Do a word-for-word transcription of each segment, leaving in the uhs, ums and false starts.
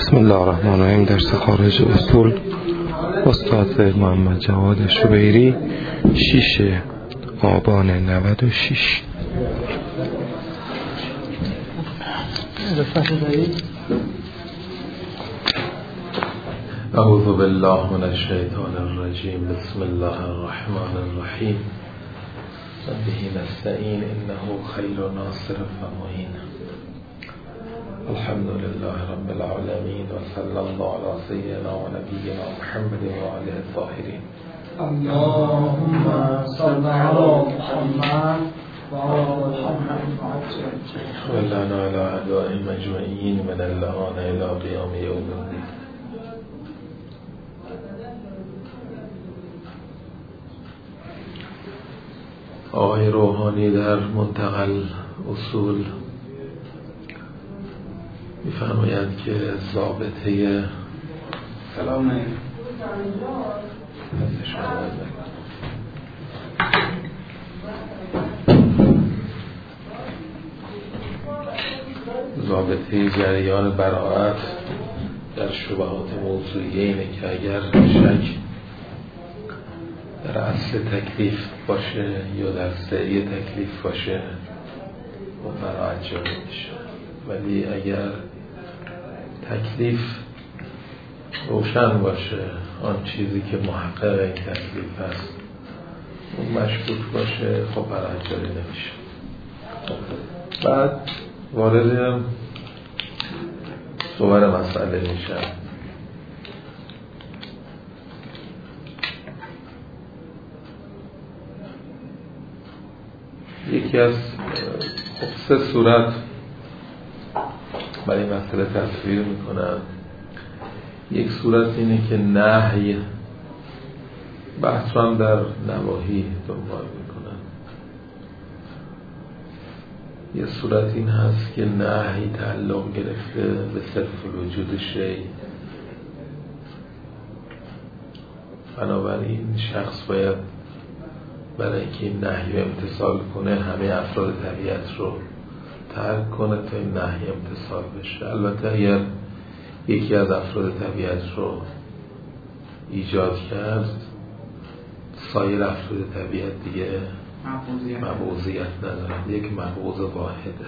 بسم الله الرحمن الرحیم. درس خارج اصول استاد محمد جواد شبیری، شش آبان نود و شش. اعوذ بالله من الشیطان الرجیم. بسم الله الرحمن الرحیم. و به نستعین انه خیر ناصر و معین. الحمد لله رب العالمین و صلی الله علی سیدنا و نبینا محمد و آله الطاهرین. اللهم صل علی محمد و آل محمد و لنا علی اعداء مجمعین من اللعان الی قیام یوم الدین. آقای روحانی در منتقل اصول می‌فرمایند که ضابطه سلام ضابطه جریان براءت در شبهات موضوعیه اینه که اگر شک در اصل تکلیف باشه یا در سعی تکلیف باشه و براءت جاری میشه، ولی اگر تکلیف روشن باشه، آن چیزی که محقق این تکلیف هست اون مشکوک باشه، خب براءت جاری نمیشه. بعد وارد صور مسئله میشه. یکی از خب سه صورت برای مسئله تصویر میکنم. یک صورت اینه که نهی بحث هم در نواهی دنبال میکنن. یه صورت این هست که نهی تعلق گرفته به صرف وجود شی، بنابراین شخص باید برای اینکه این نهی امتثال کنه همه افراد طبیعت رو ترک کنه تا این نهی امتثال بشه. البته اگر یکی از افراد طبیعت رو ایجاد کرد، سایر افراد طبیعت دیگه مبعوضیت ندارن، یک مبعوض واحده.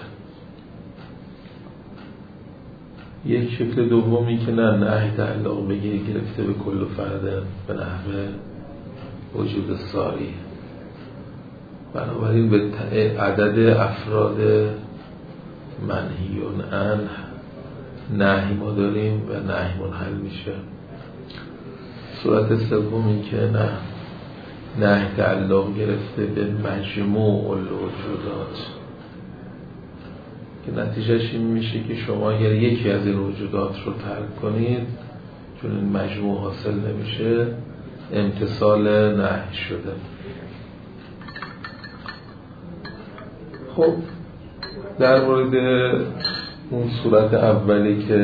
یک شکل دومی که نه نهی تعلق بگیره گرفته به کل فرد به نحوه وجود ساری، بنابراین به عدد افراد منهیون عنه نهی ما داریم و نهی منحل میشه. صورت سومی که نه نهی تعلق گرفته به مجموع الوجودات، که نتیجهش این میشه که شما اگر یکی از این وجودات رو ترک کنید، چون این مجموع حاصل نمیشه، امتثال نهی شده. خب در مورد اون صورت اولی که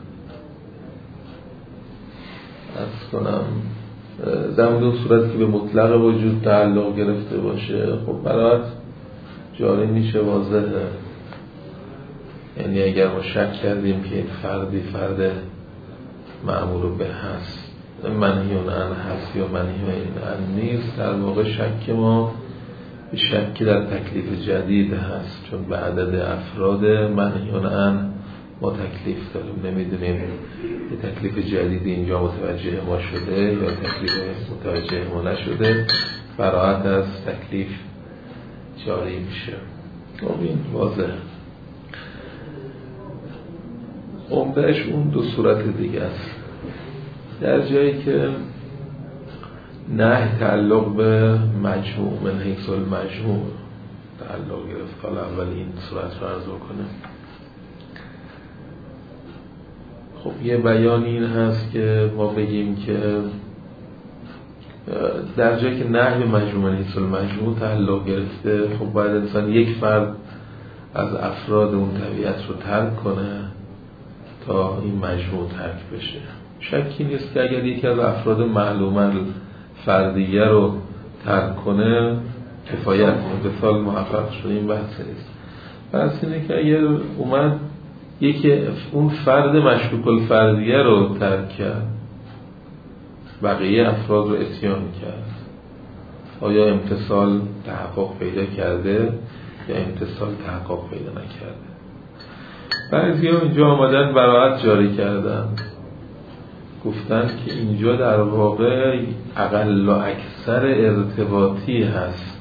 عرض کنم، در مورد اون صورت که به مطلق وجود تعلق گرفته باشه، خب براءت جاری میشه، واضحه. یعنی اگر ما شک کردیم که این فردی فرد مأمور به هست، منهیون عنه هست یا منهیون عنه نیست، در واقع شک ما به شکی در تکلیف جدید هست، چون به عدد افراد منهیون عنه ما تکلیف داریم، نمیدونیم یه تکلیف جدیدی اینجا متوجه ما شده یا تکلیف متوجه ما نشده، براءت از تکلیف جاری میشه. خب این واضح. عمدهش اون دو صورت دیگه است. در جایی که نه تعلق به مجموع من حیث المجموع تعلق گرفت، حالا اول این صورت رو عرض بکنم. خب یه بیان این هست که ما بگیم که در جایی که نهی مجموع من حیث المجموع تعلق گرفته، خب باید انسان یک فرد از افراد اون طبیعت رو ترک کنه تا این مجموع ترک بشه. شکی نیست که اگر یکی از افراد معلوماً فردیه رو ترک کنه، کفایت امتثال محقق شده. این بحث نیست. بحث اینه که اگر اومد یکی اون فرد مشکوک الفردیه رو ترک کرد، بقیه افراد رو اتیان کرد. آیا امتصال تحقق پیدا کرده یا امتصال تحقق پیدا نکرده؟ بعضی ها اینجا آمدن براءت جاری کردن، گفتن که اینجا در واقع اقل و اکثر ارتباطی هست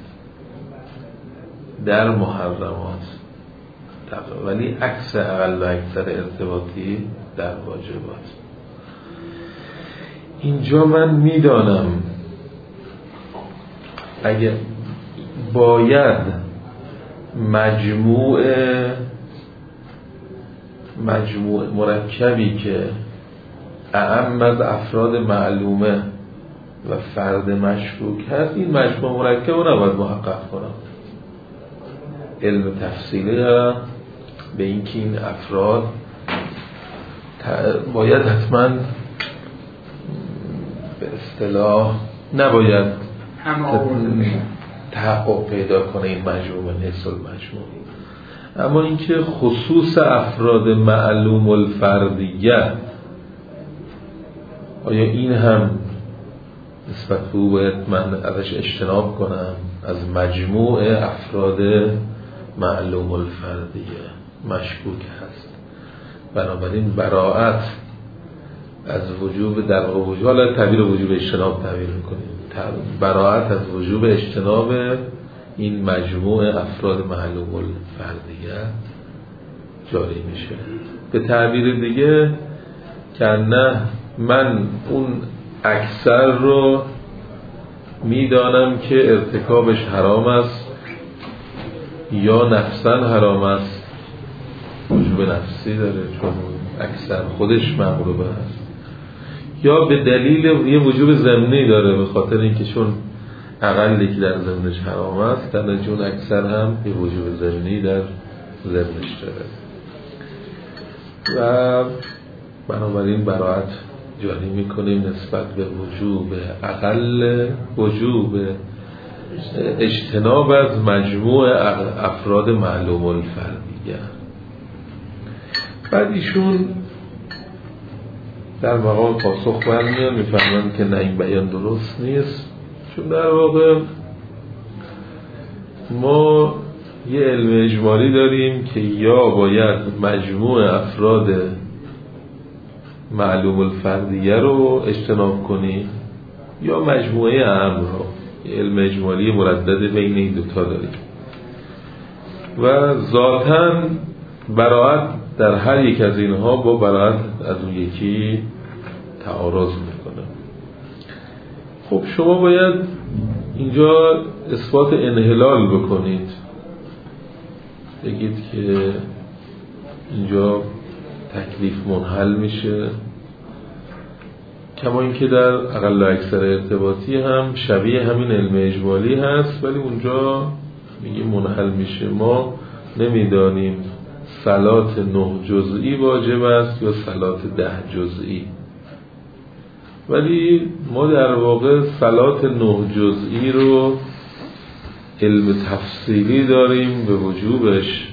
در محرمات، ولی عکس اقل و اکثر ارتباطی در واجبات. اینجا من میدانم اگه باید مجموع مجموع مرکبی که اعم از افراد معلومه و فرد مشکوک هست، این مجموع مرکب رو نباید محقق کنم. علم تفصیلی دارم به اینکه این افراد باید حتما به اصطلاح نباید تحقق پیدا کنه این مجموع نسل مجموع، اما اینکه خصوص افراد معلوم الفردیه آیا این هم نسبت به او باید من ازش اجتناب کنم، از مجموع افراد معلوم الفردیه مشکوک هست. بنابراین براءت از وجوب در وجوب، حالا تعبیر وجوب اجتناب تعبیر میکنیم، براءت از وجوب اجتناب این مجموع افراد معلوم الفردیه جاری میشه. به تعبیر دیگه که نه من اون اکثر رو میدانم که ارتکابش حرام است یا نفساً حرام است، وجوب نفسی داره چون اکثر خودش مغلوبه است، یا به دلیل یه وجوب ضمنی داره به خاطر اینکه چون اقلی که در ضمنش حرام است در نتیجه اون اکثر هم یه وجوب ضمنی در ضمنش داره و بنابراین براءت جاری میکنیم نسبت به وجوب اقل وجوب اجتناب از مجموع افراد معلوم الفردیه. بعد ایشون در مقام پاسخ برمیان میفهمن که نه این بیان درست نیست، چون در واقع ما یه علم اجمالی داریم که یا باید مجموع افراد معلوم الفردیه رو اجتناب کنی یا مجموعه اعم رو. یه علم اجمالی مردد بین این دوتا داریم و ذاتاً براءت در هر یک از اینها با براءت از اون یکی تعارض میکنه. خب شما باید اینجا اثبات انحلال بکنید، بگید که اینجا تکلیف منحل میشه، کما اینکه در اقل و اکثر ارتباطی هم شبیه همین علم اجمالی هست ولی اونجا میگه منحل میشه. ما نمیدانیم صلات نه جزئی واجب است یا صلات ده جزئی، ولی ما در واقع صلات نه جزئی رو علم تفصیلی داریم به وجوبش،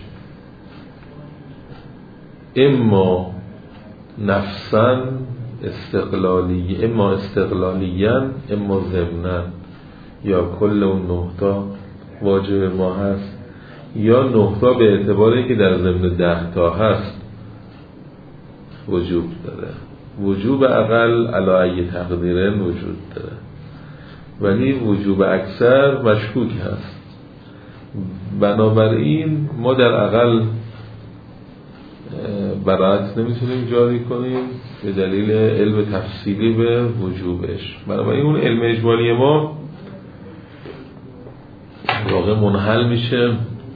اما نفساً استقلالی، اما استقلالیاً اما ضمناً، یا کل اون نه تا واجب ما هست یا نه تا به اعتباری که در ضمن ده تا هست وجوب داره. وجوب اقل علی ای تقدیرن وجود داره ولی وجوب اکثر مشکوک هست. بنابراین ما در اقل براءت نمیتونیم جاری کنیم به دلیل علم تفصیلی به وجوبش. بنابراین اون علم اجمالی ما واقع منحل میشه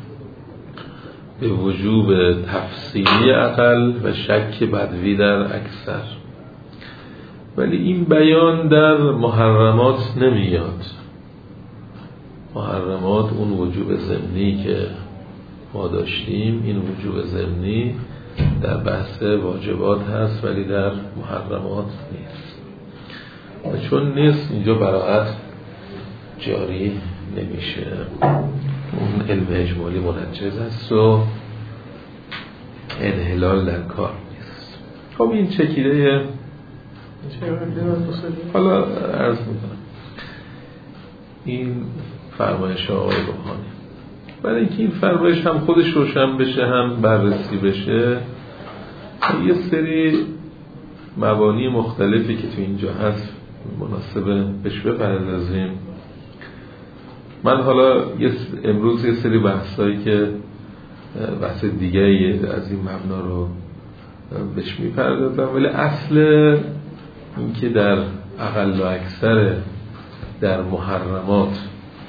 به وجوب تفصیلی اقل و شک بدوی در اکثر، ولی این بیان در محرمات نمیاد. محرمات اون وجوب ضمنی که ما داشتیم، این وجوب ضمنی در بحث واجبات هست ولی در محرمات نیست و چون نیست اینجا براءت جاری نمیشه. اون علم اجمالی منجز است و انحلال در کار نیست. خب این چکیده حالا عرض میکنم این فرمایش آقای روحانی، برای اینکه این فرمایش هم خودش روشن بشه هم بررسی بشه، یه سری مبانی مختلفی که تو اینجا هست مناسبه بهش بپردازیم. من حالا امروز یه سری بحثایی که بحث دیگه از این مبنا رو بهش میپردازم، ولی اصل این که در اقل و اکثر در محرمات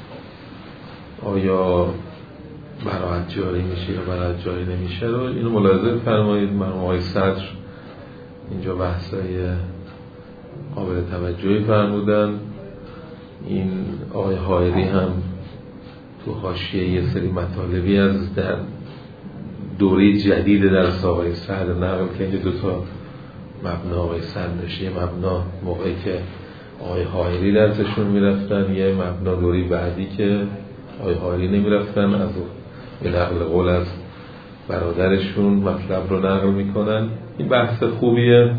آیا براعت جاری میشه یا براعت جاری نمیشه رو اینو ملاحظه فرمایید. مرحوم آقای صدر اینجا بحثای قابل توجهی فرمودن، این آقای حائری هم تو حاشیه یه سری مطالبی از در دوره جدید در آقای صدر نقل که اینجا دوتا مبنا آقای صدر داشته، یه مبنا موقعی که آقای حائری درسشون میرفتن، یه مبنا دوری بعدی که آقای حائری نمیرفتن، از به نقل قول از برادرشون مطلب رو نقل میکنن. این بحث خوبیه،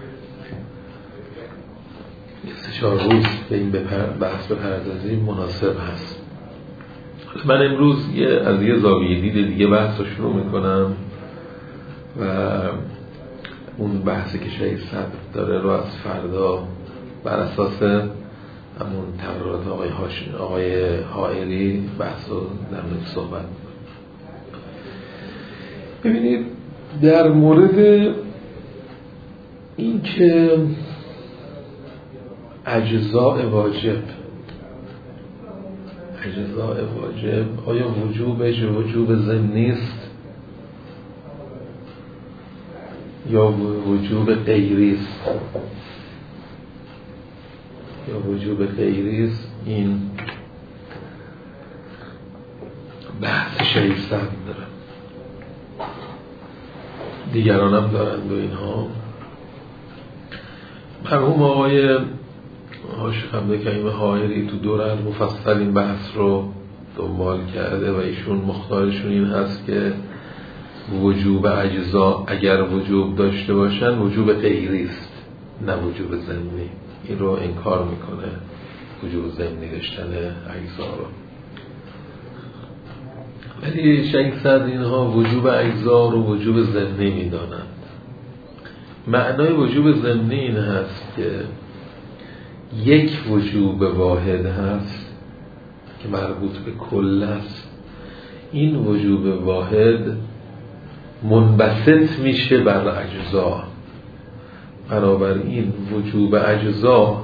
سه چهار روز به این بحث بپردازیم مناسب هست. من امروز یه از یه زاویه دید دیگه بحث رو شروع میکنم و اون بحثی که شهید صدر داره رو از فردا بر اساس همون تقرارات آقای هاشمی آقای حائری بحث رو در مورد صحبت میکنم. ببینید در مورد این که اجزاء واجب اجزاء واجب آیا وجوبش وجوب ضمنی است یا وجوب غیری است یا وجوب غیری است، این بحث شهید صدر داره، دیگران هم دارند و اینها. مرحوم آقای حاشیه حمد کریم حائری تو دوره المفصل این بحث رو دنبال کرده و ایشون مختارشون این هست که وجوب اجزا اگر وجوب داشته باشن وجوب غیری است نه وجوب ضمنی. این رو انکار میکنه وجوب ضمنی داشتن اجزا رو، ولی شیخ صدر اینها وجوب اجزا رو وجوب ضمنی میدانند. معنای وجوب ضمنی این هست که یک وجوب واحد هست که مربوط به کل است، این وجوب واحد منبسط میشه بر اجزا، بنابراین وجوب اجزا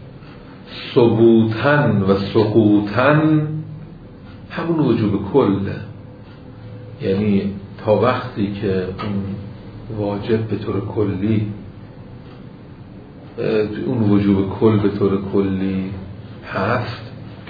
ثبوتن و سقوطن همون وجوب کله. یعنی تا وقتی که اون واجب به طور کلی اون وجوب کل به طور کلی هست،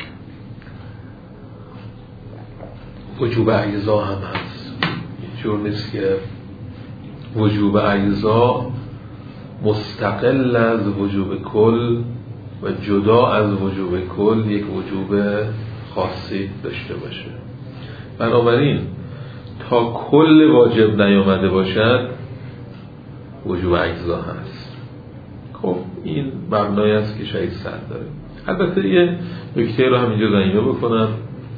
وجوب اجزا هم هست. جور نیست که وجوب اجزا مستقل از وجوب کل و جدا از وجوب کل یک وجوب خاصی داشته باشه. بنابراین تا کل واجب نیامده باشد وجوب اجزا هست. خب این مبنایی است که شهید صدر داره. البته یه نکته رو همینجا ضمیمه بکنم،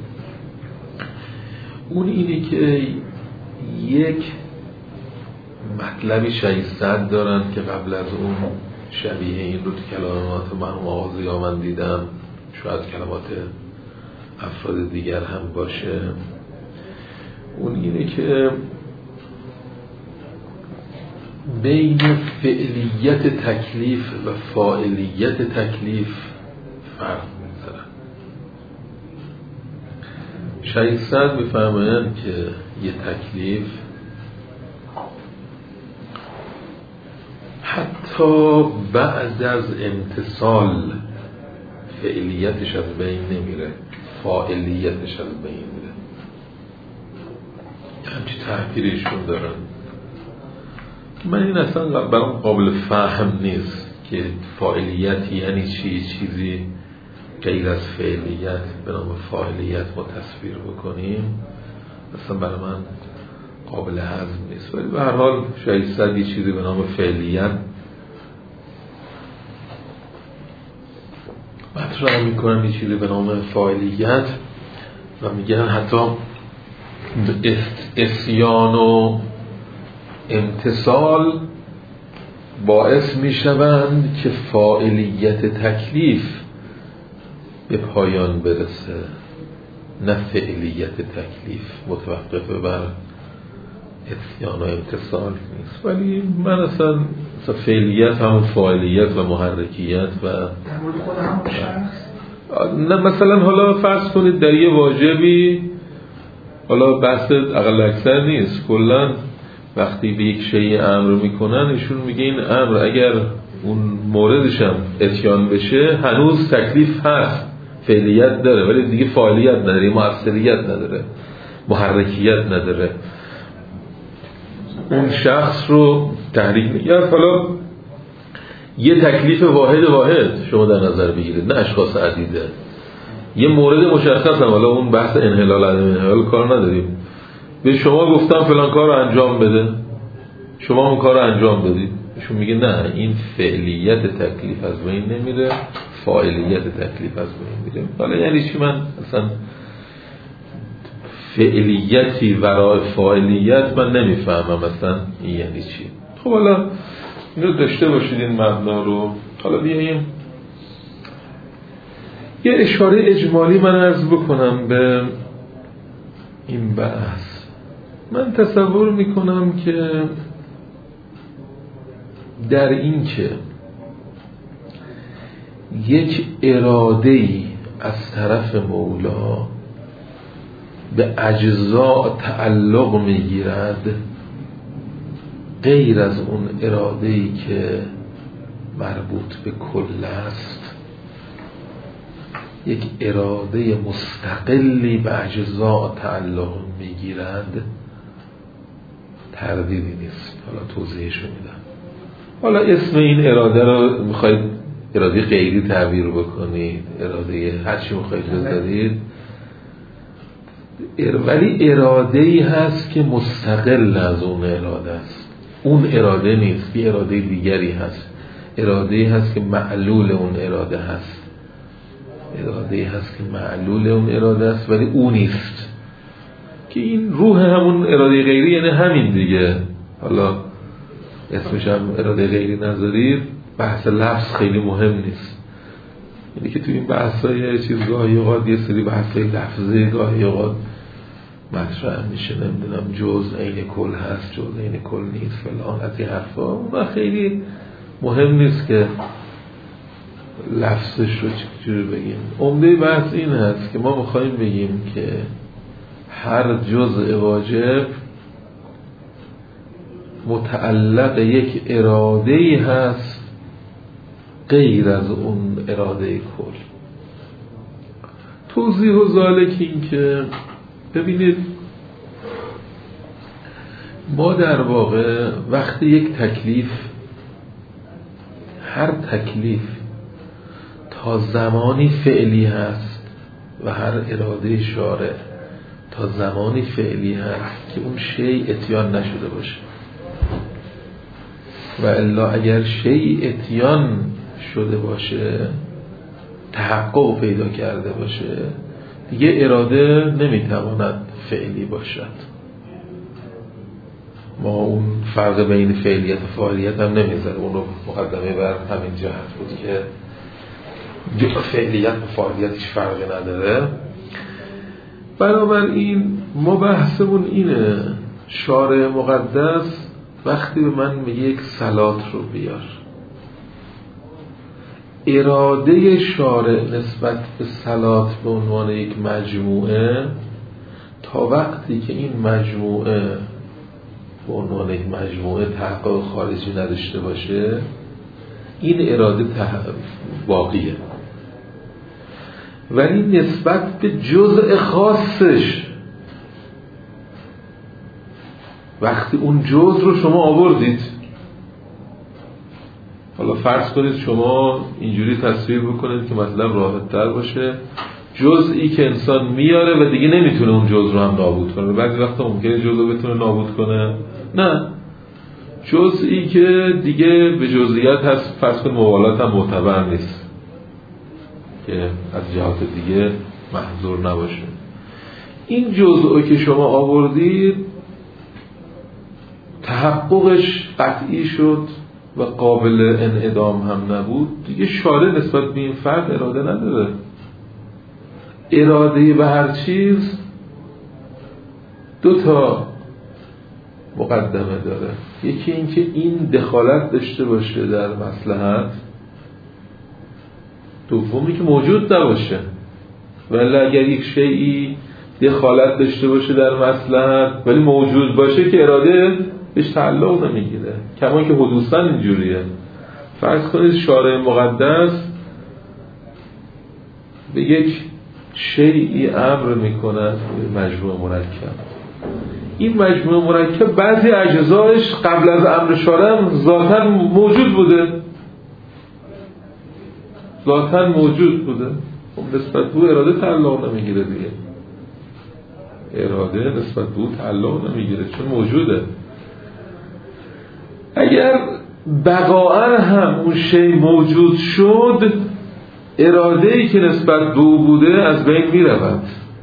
اون اینه که یک مطلبی شهید صدر دارن که قبل از اون شبیه این رو تو کلمات مرحوم آقا ضیا من دیدم، شاید کلمات افراد دیگر هم باشه. اون اینه که بین فعلیت تکلیف و فاعلیت تکلیف فرق می‌ذارن. شهید صدر می‌فرمایند که یه تکلیف حتی بعد از امتصال فعلیتش از بین نمیره، فاعلیتش از بین میره. همچی تعبیرشون دارن. من این اصلا برام قابل فهم نیست که فاعلیت یعنی چی، چیزی غیر از فعلیت به نام فاعلیت ما تصویر بکنیم. اصلا برای من قابل هضم نیست. ولی به هر حال شایسته یه چیزی به نام فعلیت مطرح میکنن، یه چیزی به نام فاعلیت و میگن حتی عصیان و امتثال باعث میشوند که فاعلیت تکلیف به پایان برسه، نه فعلیت تکلیف متوقف بر عصیان و امتثال نیست. ولی من اصلا فعلیت همون فاعلیت و محرکیت و نه، مثلا حالا فرض کنید در یه واجبی، حالا بحث اقل اکثر نیست، کلن وقتی به یک شیء امر میکنن ایشون میگه این امر اگر اون موردش هم اتیان بشه هنوز تکلیف هست، فعلیت داره ولی دیگه فاعلیت نداره، مؤثریت نداره، محرکیت نداره، اون شخص رو تحریک میگه. حالا یه تکلیف واحد واحد شما در نظر بگیرید، نه اشخاص عدیده، یه مورد مشخص هم، حالا اون بحث انحلال عدم انحلال کار نداریم، به شما گفتم فلان کار رو انجام بده، شما اون کار رو انجام بدید، ایشون میگه نه، این فعلیت تکلیف از بین نمیره، فاعلیت تکلیف از بین میره. حالا یعنی چی؟ من اصلا فعلیتی ورای فاعلیت من نمیفهمم اصلا این یعنی چی. خب حالا اینو داشته باشید این مبنا رو. حالا بیاییم یه اشاره اجمالی من عرض بکنم به این بحث. من تصور میکنم که در این که یک اراده‌ای از طرف مولا به اجزا تعلق میگیرد غیر از اون اراده‌ای که مربوط به کل است، یک اراده مستقلی به اجزا تعلق میگیرد، تردیدی نیست. حالا توضیحشو میدم. حالا اسم این اراده رو میخواید اراده غیری تعبیر بکنید، اراده هرچی میخواید بذارید، ولی اراده‌ای هست که مستقل از اون اراده است. اون اراده نیست، یه اراده دیگری هست، اراده‌ای هست که معلول اون اراده هست، اراده‌ای هست که معلول اون اراده است ولی اون نیست، که این روح همون اراده غیری یعنی همین دیگه. حالا اسمش هم اراده غیری نذارید، بحث لفظ خیلی مهم نیست، یعنی که تو این بحثای چیز گاهی اوقات یه سری بحثای لفظی گاهی اوقات مطرح میشه، نمیدونم جز عین کل هست، جز عین کل نیست، فلان از این حرفا، اون خیلی مهم نیست که لفظش رو چجوری بگیم. عمده بحث این هست که ما میخوایم بگیم که هر جزء واجب متعلق یک اراده‌ای هست غیر از اون اراده کل. توضیح و ذالک این که ببینید ما در واقع وقتی یک تکلیف، هر تکلیف تا زمانی فعلی هست و هر اراده شارع تا زمانی فعلی هست که اون شیء اتیان نشده باشه، و الا اگر شیء اتیان شده باشه، تحقق پیدا کرده باشه، دیگه اراده نمیتواند فعلی باشد. ما اون فرق بین فعلیت و فاعلیت هم نمیذاره، اون رو مقدمه بر همین جهت بود که فعلیت و فاعلیت هیچ فرقی نداره. بنابراین ما بحثمون اینه، شارع مقدس وقتی به من میگه یک صلات رو بیار، اراده شارع نسبت به صلات به عنوان یک مجموعه، تا وقتی که این مجموعه به عنوان یک مجموعه تحقق خارجی نداشته باشه، این اراده باقیه. ولی نسبت به جزء خاصش، وقتی اون جزء رو شما آوردید، حالا فرض کنید شما اینجوری تصویر بکنید که مطلب راحت تر باشه، جزئی که انسان میاره و دیگه نمیتونه اون جزء رو هم نابود کنه. بعضی وقتا ممکنه جزء رو بتونه نابود کنه، نه، جزئی که دیگه به جزئیات هست، فرض کن موالات هم معتبر نیست که از جهات دیگه محظور نباشه. این جزئی که شما آوردید تحققش قطعی شد و قابل انعدام هم نبود، دیگه شارع نسبت به این فرد اراده نداره. اراده به هر چیز دو تا مقدمه داره، یکی این که این دخالت داشته باشه در مصلحت، دومی که موجود نباشه. ولی اگر یک شیئی دخالت داشته باشه در مصلحت ولی موجود باشه که اراده بهش تعلق نمیگیره، کما که حدوثاً اینجوریه. فرض کنید شارع مقدس به یک شیئی امر میکنه، مجموعه مرکب، این مجموعه مرکب بعضی اجزایش قبل از امر شارع ذاتاً موجود بوده، ذاتاً موجود بوده، خب نسبت به اراده تعلق نمیگیره دیگه، اراده نسبت به تعلق نمیگیره چون موجوده. اگر بقاءً هم اون شی موجود شد، اراده‌ای که نسبت به او بوده از بین می رود،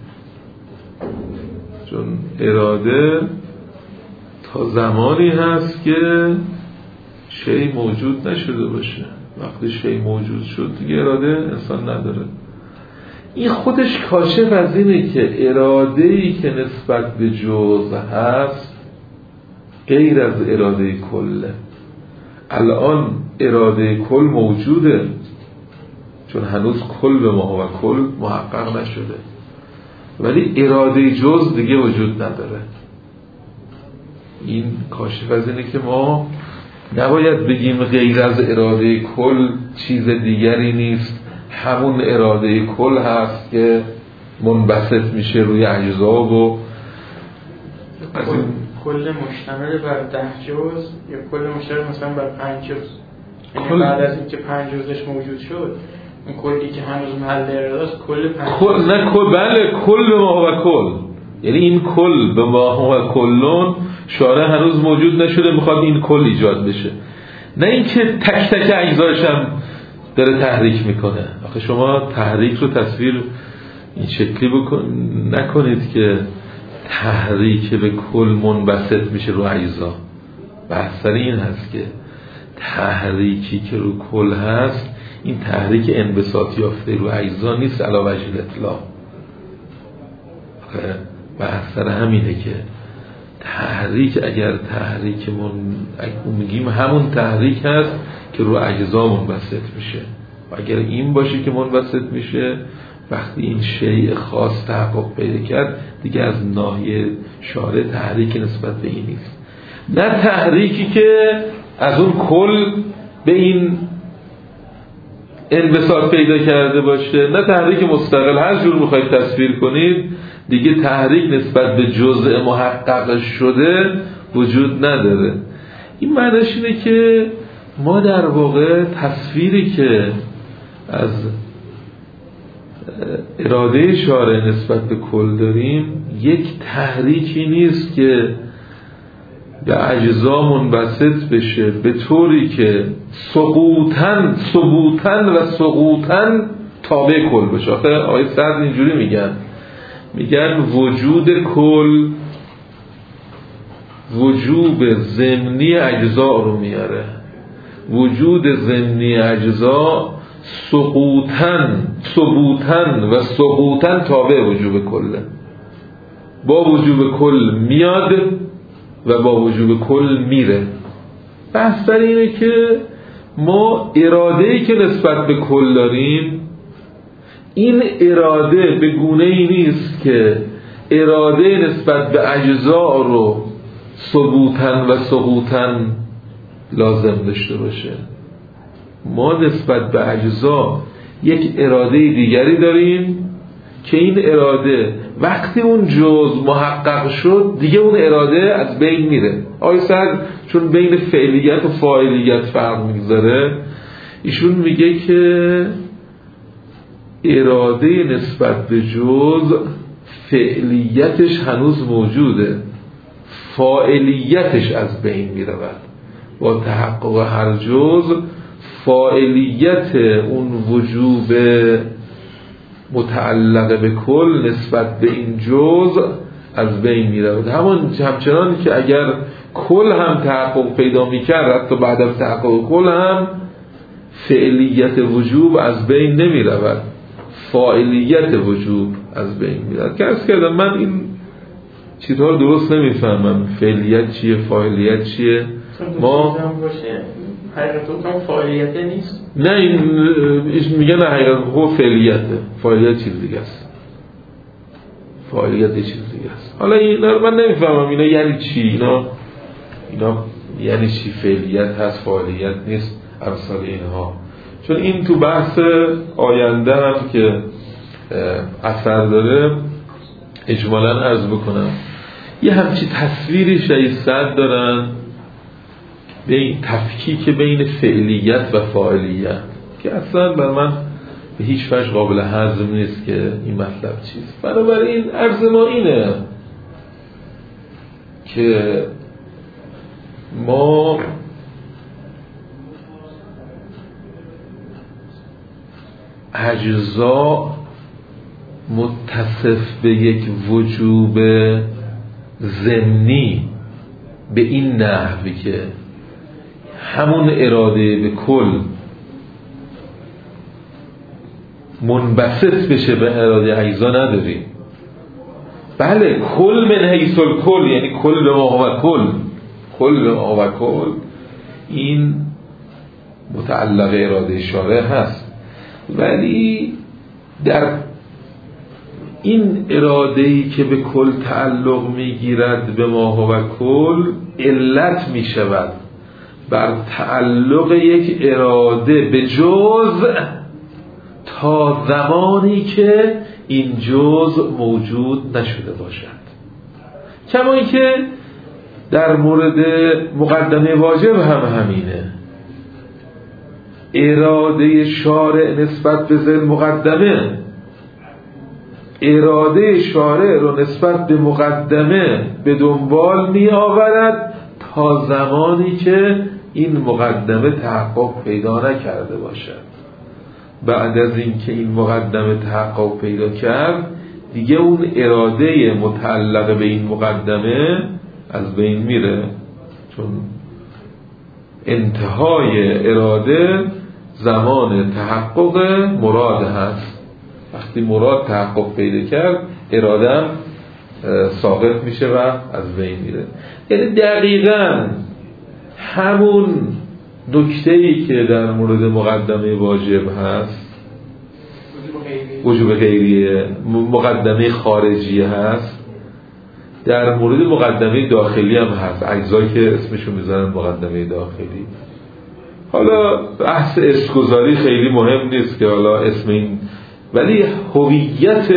چون اراده تا زمانی هست که شی موجود نشده باشه. وقتی شی موجود شد دیگه اراده انسان نداره. این خودش کاشف از اینه که اراده‌ای که نسبت به جزء هست غیر از اراده کله. الان اراده کل موجوده چون هنوز کل به ما و کل محقق نشده، ولی اراده جز دیگه وجود نداره. این کاشف از اینه که ما نباید بگیم غیر از اراده کل چیز دیگری نیست، همون اراده کل هست که منبسط میشه روی اجزا و از این کل مشتمل بر ده جز یا کل مشتمل مثلا بر پنج جز، یعنی بعد از اینکه پنج جزش موجود شد اون کلی که هنوز محل اراده است کل پنج کل نه کل بله کل به ما و کل، یعنی این کل به ما و کلون شارع هنوز موجود نشده، میخواد این کل ایجاد بشه، نه اینکه تک تک اجزاش هم داره تحریک میکنه. آخه شما تحریک رو تصویر این شکلی بکن نکنید که تحریک به کل منبسط میشه رو اجزا. بحث این هست که تحریکی که رو کل هست این تحریک انبساط یافته رو اجزا نیست علی وجه الاطلاق. بحث همینه که تحریک اگر تحریک من میگیم همون تحریک هست که رو اجزا منبسط میشه، و اگر این باشه که منبسط میشه وقتی این شیء خاص تحقق پیدا کرد دیگه از ناحیه شارع تحریک نسبت به این نیست، نه تحریکی که از اون کل به این انبساط پیدا کرده باشه، نه تحریک مستقل. هر جور میخواید تصویر کنید دیگه تحریک نسبت به جزء محقق شده وجود نداره. این معنیش اینه که ما در واقع تصویری که از اراده شارع نسبت به کل داریم یک تحریکی نیست که به اجزا منبسط بشه به طوری که سقوطن سقوطن و سقوطن تابع کل بشه. آخه آیه صدر اینجوری میگن میگن وجود کل وجوب ضمنی اجزا رو میاره، وجود ضمنی اجزا سقوطن سقوطن و سقوطن تابع وجوب کله، با وجوب کل میاد و با وجوب کل میره. بحث بر اینه که ما اراده‌ای که نسبت به کل داریم این اراده به گونه‌ای نیست که اراده نسبت به اجزا رو ثبوتن و سقوطن لازم داشته باشه. ما نسبت به اجزا یک اراده دیگری داریم که این اراده وقتی اون جزء محقق شد دیگه اون اراده از بین میره. آیه صدر چون بین فعلیت و فاعلیت فرق میگذاره ایشون میگه که اراده نسبت به جز فعلیتش هنوز موجوده، فاعلیتش از بین می رود. با تحقق هر جز فاعلیت اون وجوب متعلق به کل نسبت به این جز از بین می رود. همون همچنان که اگر کل هم تحقق پیدا می کرد، حتی بعد از تحقق کل هم فعلیت وجوب از بین نمی رود، فاعلیت وجوب از بین می رود. که از کردم من این چیزها رو درست نمی فهمم، فعلیت چیه، فاعلیت چیه. ما حقیقت هم فعالیت نیست. نه این میگن حقیقت خود فعلیته، فعالیت چیز دیگه است، فعالیت چیز دیگه است. حالا اینا من نمیفهمم اینا یعنی چی، اینا اینا یعنی چی فعلیت هست فعالیت نیست امثال اینها. چون این تو بحث آینده هم که اثر داره اجمالاً عرض بکنم، یه همچی تصویری شایستت دارن به این تفکیک بین فعلیت و فاعلیت که اصلا بر من به هیچ وجه قابل هضم نیست که این مطلب چیست. بنابراین عرض ما اینه که ما اجزا متصف به یک وجوب ضمنی به این نحوی که همون اراده به کل منبسط بشه به اراده اجزا نداریم. بله کل من حیث الکل، یعنی کل به ما و کل، کل به ما و کل این متعلق اراده شارع هست، ولی در این اراده‌ای که به کل تعلق میگیرد به ما و کل علت میشود بر تعلق یک اراده به جز تا زمانی که این جز موجود نشده باشد. کما اینکه در مورد مقدمه واجب هم همینه، اراده شارع نسبت به ذل مقدمه، اراده شارع رو نسبت به مقدمه به دنبال می آورد تا زمانی که این مقدمه تحقق پیدا نکرده باشد. بعد از اینکه این مقدمه تحقق پیدا کرد دیگه اون اراده متعلق به این مقدمه از بین میره، چون انتهای اراده زمان تحقق مراد هست. وقتی مراد تحقق پیدا کرد اراده هم ساقط میشه و از بین میره. یعنی دقیقاً همون نکته‌ای که در مورد مقدمه واجب هست، وجوب غیریه، مقدمه خارجیه هست، در مورد مقدمه داخلی هم هست، اجزایی که اسمشو میذارن مقدمه داخلی. حالا بحث اسمگذاری خیلی مهم نیست که حالا اسم این، ولی هویت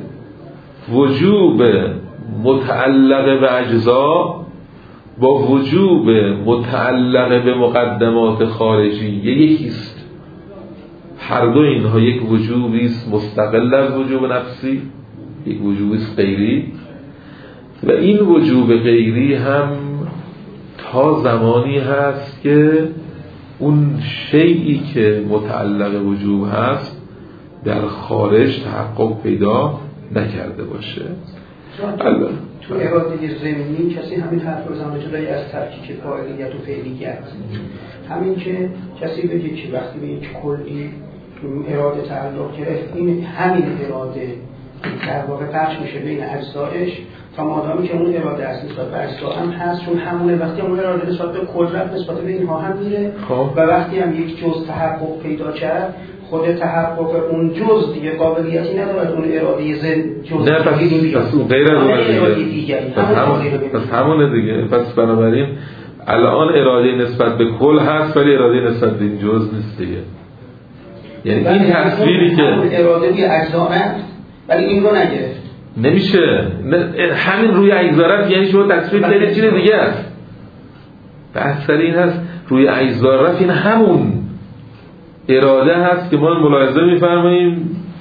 وجوب متعلق به اجزا با وجوب متعلق به مقدمات خارجی یکیست. هر دو اینها یک وجوبی است مستقل از وجوب نفسی، یک وجوبی است غیری، و این وجوب غیری هم تا زمانی هست که اون شیئی که متعلق وجوب هست در خارج تحقق پیدا نکرده باشه. البته تو اراده ضمنی کسی همین حرف رو زنده جدایی از تفکیک فاعلیت و فعلیت، همین که کسی بگه که وقتی به یک کلی اراده تعلق گرفت این همین اراده در واقع پخش میشه بین اجزایش تا مادامی که اون اراده اصلی نسبت به اجزا هم هست، چون همونه وقتی اون اراده نسبت به کل رفت نسبت به اینها هم میره و وقتی هم یک جز تحقق پیدا کرد خود تحقق اون جز دیگه قابلیتی ندارد اون اراده زن جز نه پس پس اون غیر از اون دیگه پس همونه دیگه. پس بنابراین الان اراده نسبت به کل هست ولی اراده نسبت به این جز نیست دیگه. یعنی این تصویری که اراده بی اجزا است ولی این رو نگرفت نمیشه. همین روی اجزا یعنی شما تصویر کردید چیز دیگه است. بحث این هست روی اجزا این همون اراده هست که ما ملاحظه می‌فرماییم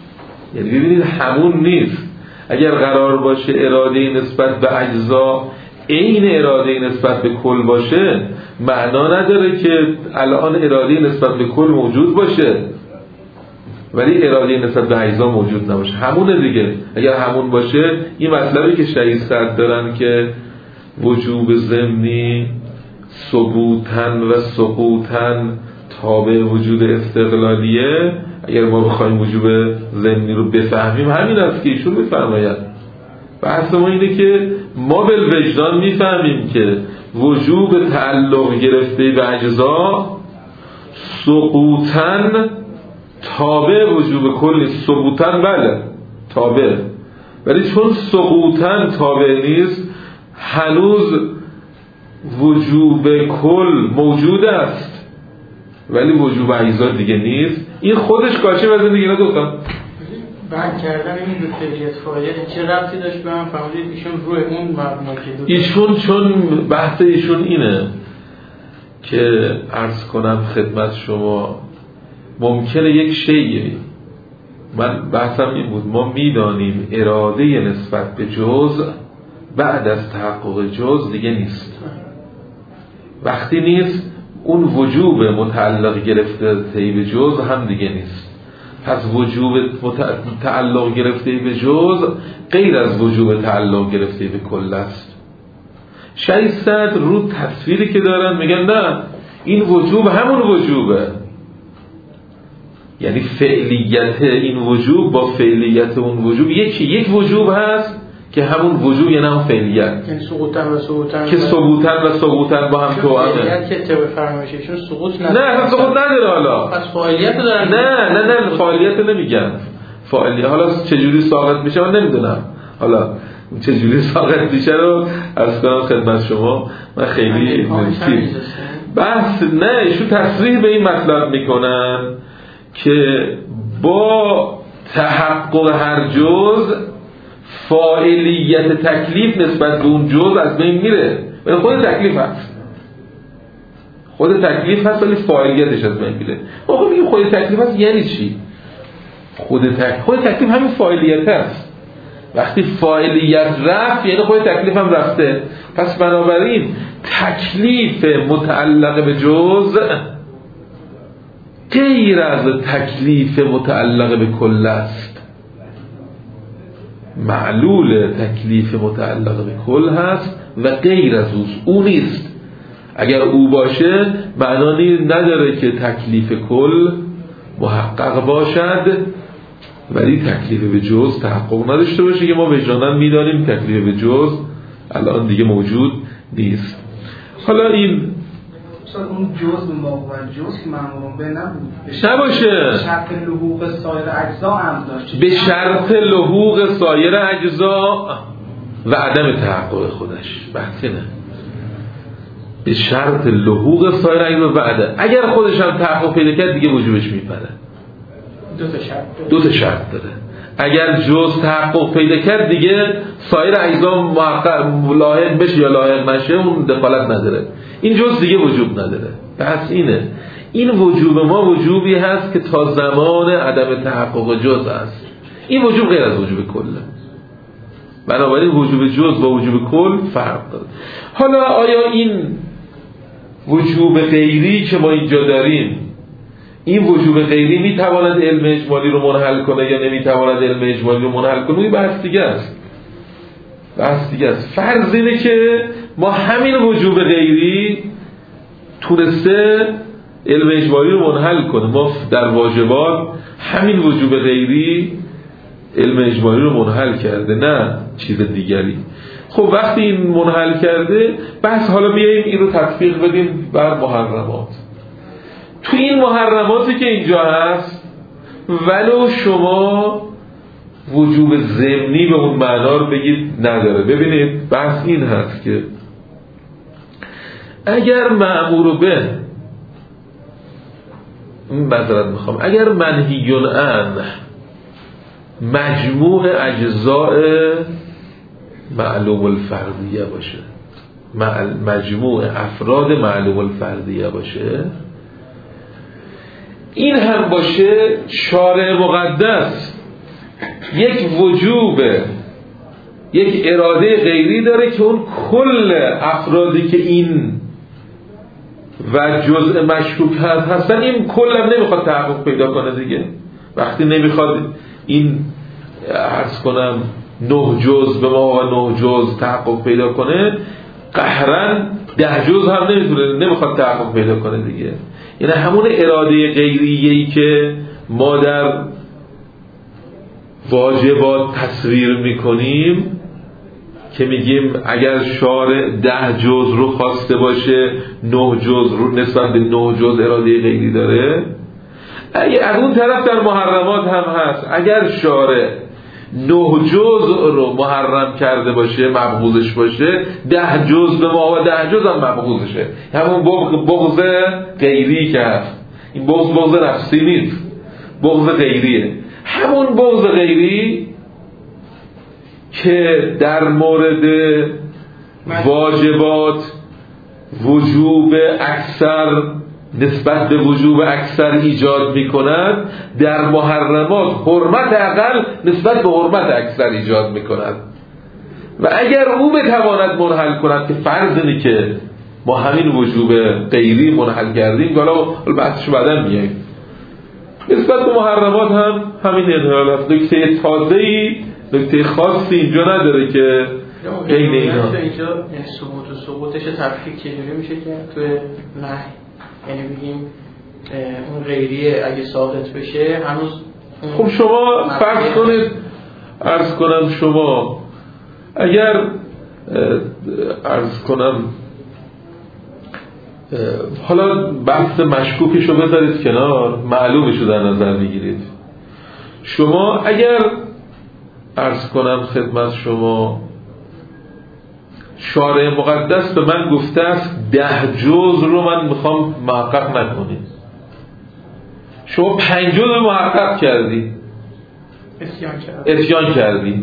یعنی ببینید همون نیست. اگر قرار باشه اراده نسبت به اجزا عین اراده نسبت به کل باشه، معنا نداره که الان اراده نسبت به کل موجود باشه ولی اراده نسبت به اجزا موجود نباشه. همونه دیگه. اگر همون باشه این مطلبی که شهید صدر دارن که وجوب ضمنی ثبوتن و سقوطن تابع وجود استقلالیه، اگر ما بخوایم وجوب ضمنی رو بفهمیم همین است که ایشون میفرماید. بحث ما اینه که ما بالوجدان میفهمیم که وجوب تعلق گرفته به اجزا سقوطن تابع وجوب کل نیست. ثبوتن بله تابع، ولی چون سقوطن تابع نیست هنوز وجوب کل موجود است ولی وجوب اجزا دیگه نیست. این خودش کاشه وزن دیگه. دوستان بعد کردن این دو فعلیت فاعلیت چه ربطی داشت به من؟ فهمیدید ایشون روی اون مبنا که ایشون چون بحث ایشون اینه که عرض کنم خدمت شما ممکنه یک شیء، من بحثم این بود، ما میدانیم اراده نسبت به جزء بعد از تحقق جزء دیگه نیست. وقتی نیست اون وجوب متعلق گرفته به جزء هم دیگه نیست. پس وجوب تعلق گرفته به جزء غیر از وجوب تعلق گرفته به کل است. شهید صدر رو تصویری که دارن میگن نه این وجوب همون وجوبه، یعنی فعلیت این وجوب با فعلیت اون وجوب یکی یک وجوب هست که همون وجوب یعنی هم فعلیت، یعنی سقوطن و سقوطن که سقوطن و سقوطن با هم توامه. فعلیت که طبق فرمایششون سقوط نداره. نه اصلا سقوط نداره. حالا پس فاعلیت دارن. نه نه نه فاعلیت نمیگن. فاعلیت حالا چجوری ساقط میشه من نمیدونم. حالا چجوری ساقط میشه رو عرض کنم خدمت شما. من خیلی نمی‌دونم. بحث نه ایشون تصریح به این مطلب میکنن که با تحقق هر جزء فاعلیت تکلیف نسبت به اون جزء از بین میره. ولی خود تکلیف هست، خود تکلیف هست ولی فاعلیتش از بین میره. ما میگیم خود تکلیف هست یعنی چی؟ خود تکلیف خود تکلیف همین فاعلیت هست. وقتی فاعلیت رفت یعنی خود تکلیف هم رفته. پس بنابراین تکلیف متعلق به جزء غیر از تکلیف متعلق به کل است. معلول تکلیف متعلق به کل هست و غیر از اوست، او نیست. اگر او باشه معنی نداره که تکلیف کل محقق باشد ولی تکلیف به جز تحقق نداشته باشه که ما وجداناً میدانیم تکلیف به جز الان دیگه موجود نیست. حالا این اون جزء موقع جزء که معمولاً به نبود نباشه، شرط لحوق سایر اجزا هم داشت، به شرط لحوق سایر اجزا و عدم تحقق خودش. بحث نه به شرط لحوق سایر اجزا و عدم. اگر خودش هم تحقق پیدا کرد دیگه وجوبش میپره. دو تا شرط دو تا شرط داره. اگر جز تحقق پیدا کرد دیگه سایر اجزا محقق لاحق بشه یا لاحق نشه اون دخالت نداره. این جز دیگه وجوب نداره. پس اینه این وجوب ما وجوبی هست که تا زمان عدم تحقق جز است. این وجوب غیر از وجوب کله. بنابراین وجوب جز با وجوب کل فرق داره. حالا آیا این وجوب غیری که ما اینجا داریم، این وجوب غیری میتواند علم اجمالی رو منحل کنه یا نمیتواند علم اجمالی رو منحل کنه؟ این بحث دیگه است. بحث دیگه است. فرض اینه که ما همین وجوب غیری تونسته علم اجمالی رو منحل کنه. ما در واجبات همین وجوب غیری علم اجمالی رو منحل کرده، نه چیز دیگری. خب وقتی این منحل کرده بس حالا بیاییم این رو تطبیق بدیم بر محرمات. تو این محرماتی که اینجا هست ولو شما وجوب ضمنی به اون معنا رو بگید نداره. ببینید بحث این هست که اگر مأمور به معذرت میخوام اگر منهی عنه مجموع اجزاء معلوم الفردیه باشه، مجموع افراد معلوم الفردیه باشه، این هم باشه شارع مقدس یک وجوب، یک اراده غیری داره که اون کل افرادی که این و جزء مشکوک هستن این کل هم نمیخواد تحقق پیدا کنه دیگه. وقتی نمیخواد این عرض کنم نه جزء به ما و نه جزء تحقق پیدا کنه، قهرن ده جزء هم نمیتونه نمیخواد تحقق پیدا کنه دیگه. یعنی همون اراده غیریه‌ای که ما در واجبات تصویر میکنیم که میگیم اگر شارع ده جزء رو خواسته باشه نه جزء رو نسبت به نه جزء اراده غیری داره. اگه از اون طرف در محرمات هم هست، اگر شارع نه جزء رو محرم کرده باشه مبغوضش باشه، ده جزء به ما و ده جزء هم مبغوضشه. همون بغض غیری که هست، این بغض بغض نفسی نیست، بغض غیریه. همون بغض غیری که در مورد واجبات وجوب اکثر نسبت به وجوب اکثر ایجاد می کند، در محرمات حرمت اقل نسبت به حرمت اکثر ایجاد می کند. و اگر او بتواند منحل کند که فرض اینه که ما همین وجوب غیری منحل کردیم، حالا بحثش بعداً میایم، نسبت به محرمات هم همین انحلال است. نکته تازه‌ای، نکته خاصی اینجا نداره که غیر اینا. اینجا ثبوت و ثبوتش تفکیک چجوری میشه که تو نه، یعنی بگیم اون غیریه اگه ثابت بشه هنوز. خب شما فرض کنید، عرض کنم شما اگر عرض کنم حالا بحث مشکوکشو بذارید کنار، معلومشو در نظر میگیرید. شما اگر عرض کنم خدمت شما شارع مقدس به من گفته است ده جزء رو من میخوام محقق نکنید، شما پنج جزء رو محقق کردی، اسیان کردی اسیان کردی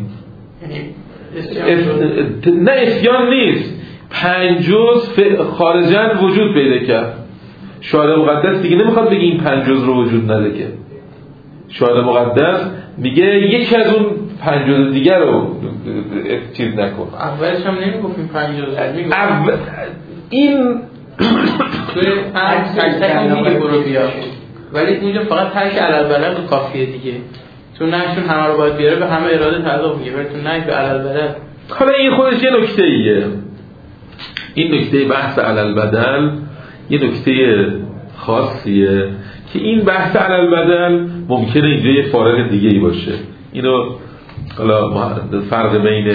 اسیان نه اسیان نیست، پنج جزء خارجاً وجود پیدا کرد. شارع مقدس دیگه نمیخواد بگه این پنج جزء رو وجود نده که، شارع مقدس میگه یکی از اون پنج جزء دیگر رو چیز نکن. اولش هم نمیگفتیم پنج جزء، میگفتیم اول این توی هر تک تک میگه برو بیا، ولی اینجا فقط تک علل بلد کافیه دیگه. تو نهشون همه رو باید بیاره، به همه اراده تعلق میگه، ولی تو نه به علل بلد. حالا این خودش یه نکته ایه، این نکته بحث علل بدل یه نکته خاصیه که این بحث علل بدل ممکنه اینجا یه فارغ دیگه ای باشه. اینو حالا فرق بین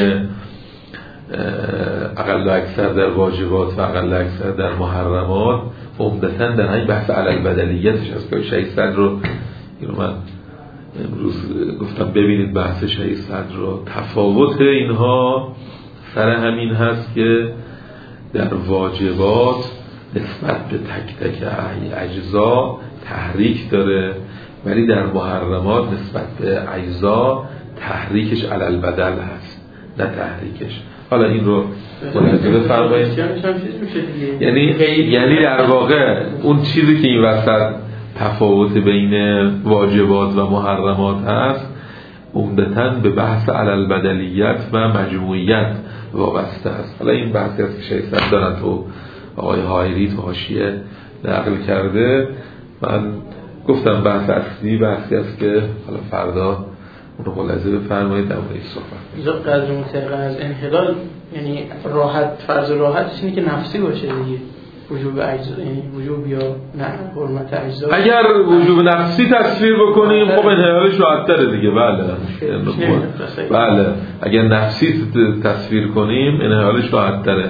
اقل و اکثر در واجبات و اقل و اکثر در محرمات عمدتاً در همین بحث علل بدلیتش هست که شهید صدر رو اینو من امروز گفتم ببینید بحث شهید صدر رو. تفاوت اینها سر همین هست که در واجبات نسبت به تک تک اجزا تحریک داره، ولی در محرمات نسبت به اجزا تحریکش علل بدل هست نه تحریکش. حالا این رو ملاحظه بفرمایید. یعنی یعنی در واقع اون چیزی که این وسط تفاوت بین واجبات و محرمات هست عمدتاً به بحث علل بدلیت و مجموعیت وابسته است. حالا این بحثی است که شیخ صدر دارن تو آقای حائری تو حاشیه نقل کرده. من گفتم بحث اصلی بحثی است که حالا فردا اون رو ملاحظه بفرمایید در مورد صحبت. اینجا قدر مطلق از انحلال یعنی راحت، فرض راحتش اینه که نفسی باشه دیگه، وجوب اجزا، یعنی وجوب یا نه حرمت اجزا. اگر وجوب نفسی تصویر بکنیم خب انحلالش راحت‌تره دیگه. بله بله اگر نفسی تصویر کنیم انحلالش راحت‌تره.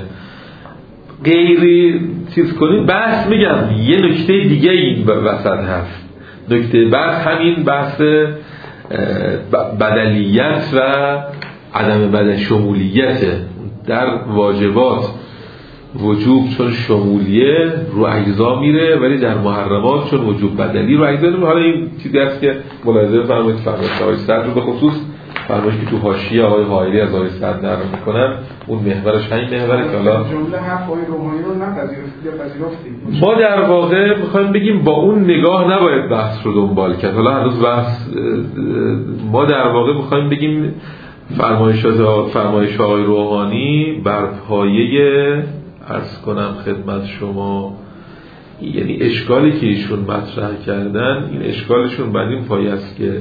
غیری چیز کنیم بحث میگم یه نکته دیگه این وسط هست. نکته بحث همین بحث بدلیت و عدم بدل شمولیت. در واجبات وجوب چون شمولیه رو اجزا میره، ولی در محرمات چون وجوب بدلی رو اجزا میره. حالا این چیزی هست که ملاحظه فرمایید فرمایید آقای صدر رو به خصوص فرمایشی که تو حاشیه آقای حائری از آقای سعد نقل میکنن اون محورش همین محوره که حالا جمله حرف آقای روحانی رو نپذیرفتید یا پذیرفتید. ما در واقع میخوایم بگیم با اون نگاه نباید بحث رو دنبال کرد. حالا هنوز بحث ما در واقع میخوایم بگیم فرمایشات فرمایش آقای روحانی بر پایه عرض کنم خدمت شما، یعنی اشکالی که ایشون مطرح کردن این اشکالشون بر این پایه است که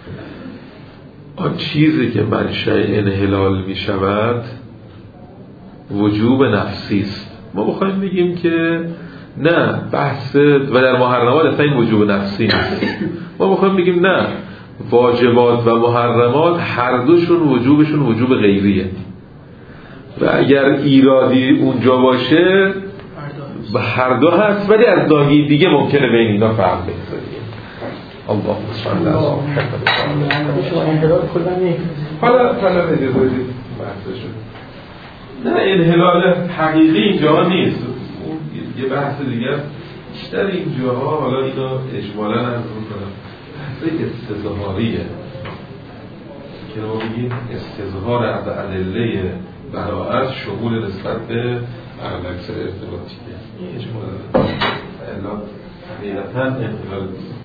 آن چیزی که منشأ انحلال می شود وجوب نفسی است. ما بخوایم بگیم که نه بحث و در محرمات اصلا این وجوب نفسی نیست. ما بخوایم بگیم نه واجبات و محرمات هر دوشون وجوبشون وجوب غیریه و اگر ایرادی اونجا باشه به هر دو هست، ولی از ناحیه دیگه ممکنه بین اینا فرق بذاره. الله صلی علی محمد. حالا حالا اجازه بدید بحثشو. نه انحلال حقیقی اینجا نیست، اون یه بحث دیگه است. بیشتر اینجاها حالا اینو اجمالاً عرض می‌کنم بحث استظهاریه که ما بگیم استظهار از ادله براءت شمول نسبت به برعکس ارتباطیه. این اجمالاً الا حقیقتاً انحلال